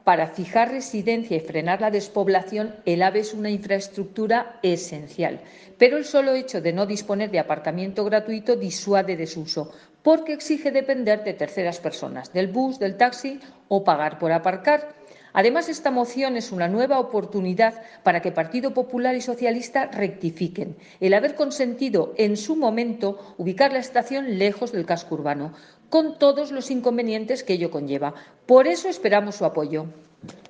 para fijar residencia y frenar la despoblación, el AVE es una infraestructura esencial, pero el solo hecho de no disponer de aparcamiento gratuito disuade de su uso, porque exige depender de terceras personas, del bus, del taxi o pagar por aparcar. Además, esta moción es una nueva oportunidad para que Partido Popular y Socialista rectifiquen el haber consentido en su momento ubicar la estación lejos del casco urbano, con todos los inconvenientes que ello conlleva. Por eso esperamos su apoyo.